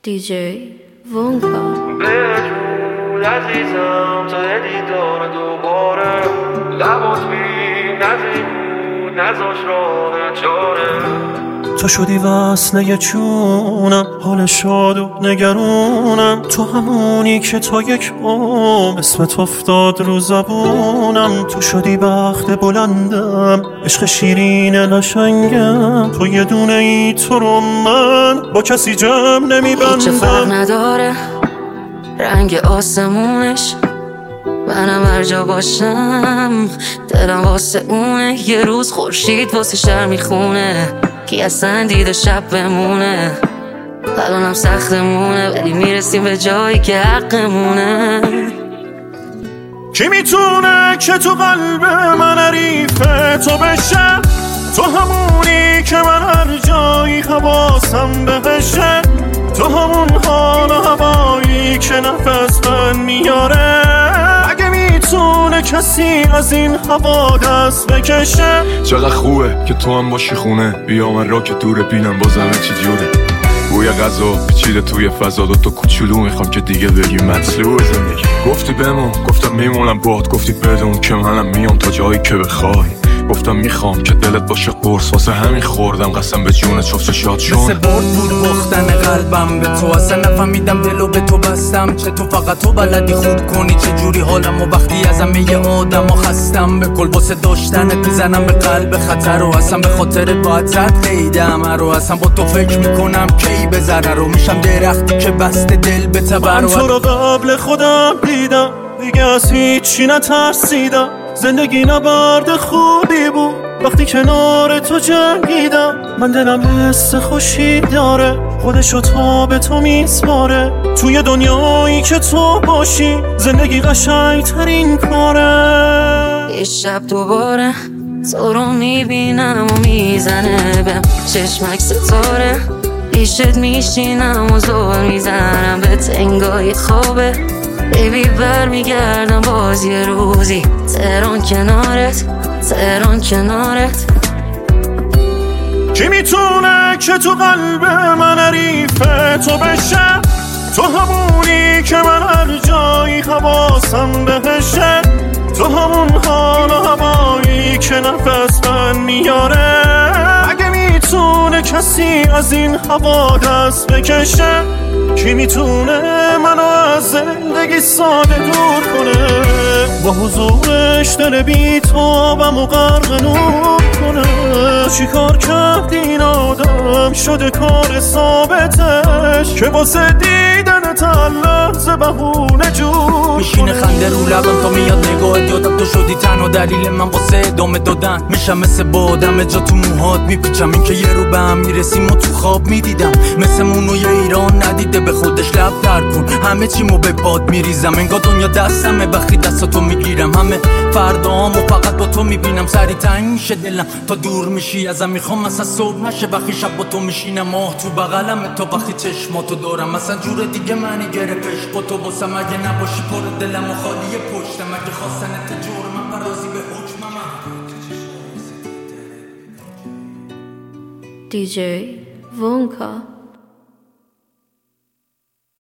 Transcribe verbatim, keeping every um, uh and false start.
دی جی وونکا. بدرود عزیزم تا دیدار دوباره، لبات بی نزدی بود نزاش راه چاره. تو شدی وصله چونم، حال شاد و نگرونم. تو همونی که تا یک عمر اسمت افتاد رو زبونم. تو شدی بخت بلندم، عشق شیرین قشنگم. تو یه دونه ای تو رو من با کسی جمع نمیبندم. هیچ فرق نداره رنگ آسمونش، منم هر جا باشم دلم واسه اونه. یه روز خورشید واسه شهر میخونه، کی اصلا دیده شب بمونه. الانم سختمونه ولی میرسیم به جایی که حقمونه. کی میتونه که تو قلب من حریفه تو بشه؟ تو همونی که من هر جایی حواسم بهشه. تو همون حال و هوایی که نفس من میاره. اگه میتونه کسی از این هوا دست بکشه؟ چقدر خوبه که تو هم باشی خونه، بیا من را که دوره بینم بازم چی جوره. بوی غذا پیچیده توی فضا، دو تا کوچولو میخوام که دیگه بگی مطلوب زندگی. گفتی بمون گفتم میمونم باد، گفتی بدون که منم میام تا جایی که بخوای. گفتم میخوام که دلت باشه قرص، واسه همین خوردم قسم به جونت چفت شاد شون. مثل برد بود باختن قلبم به تو، اصلا نفهمیدم دلو به تو بستم. چه تو فقط تو بلدی خوب کنی چه جوری حالم، و وقتی از همه آدم ها خستم به کل واسه داشتنت میزنم به قلب خطر. و اصلا به خاطر باید زد قیدم رو، اصلا با تو فکر میکنم کی بزنه رو. میشم درختی که بست دل به تبر. من تو رو قبل خودم دیدم، دیگه از هیچی نترسیدم. زندگی نبرد خوبی بود وقتی کنار تو جنگیدم. من دلم حس خوشی داره، خودشو تا به تو میسپاره. توی دنیایی که تو باشی زندگی قشنگ ترین کاره. یه شب دوباره تو رو میبینم و میزنه به چشمک ستاره. پیشت میشینم و زور میزنم به تنگای خوابه. بیبی بر میگردم باز یه روزی تهران کنارت، تهران کنارت. کی میتونه که تو قلب من حریفه تو بشه؟ تو همونی که من هر جایی حواسم بهشه. تو همون حال و هوایی که نفس من میاره. اگه میتونه کسی از این هوا دست بکشه؟ کی میتونه منو از زندگی ساده دور کنه؟ با حضورش دل بی‌تابم و غرق نور کنه. چی کار کرد این آدم شده کار ثابتش، که واسه دیدن تا لحظه بهونه جور میشینه خنده رو لبم تا میاد نگاهت. یادم تو شدی تنها دلیل من واسه ادامه دادن. میشم مثل بادم جا تو موهات میپیچم، این که یه رو به هم میرسیم و تو خواب میدیدم. مثل مونوی ایران ندیده به خودش لب در کن. همه چیمو به باد میریزم، انگار دنیا دستمه وقتی دستاتو میگیرم. همه فردامو فقط با تو میبینم. سری تنگ میشه دلم تا دور میشی ازم. میخوام مثلا صبح نشه وقتی شب با تو میشینم. ماه تو بغلم تا وقتی چشماتو دارم. مثلا جور دیگه منی گرفتش با تو باسم. اگه نباشی پر دلم و خالی پشتم. اگه خواستنت جور من پرازی به حکمم. دی جی وونکا.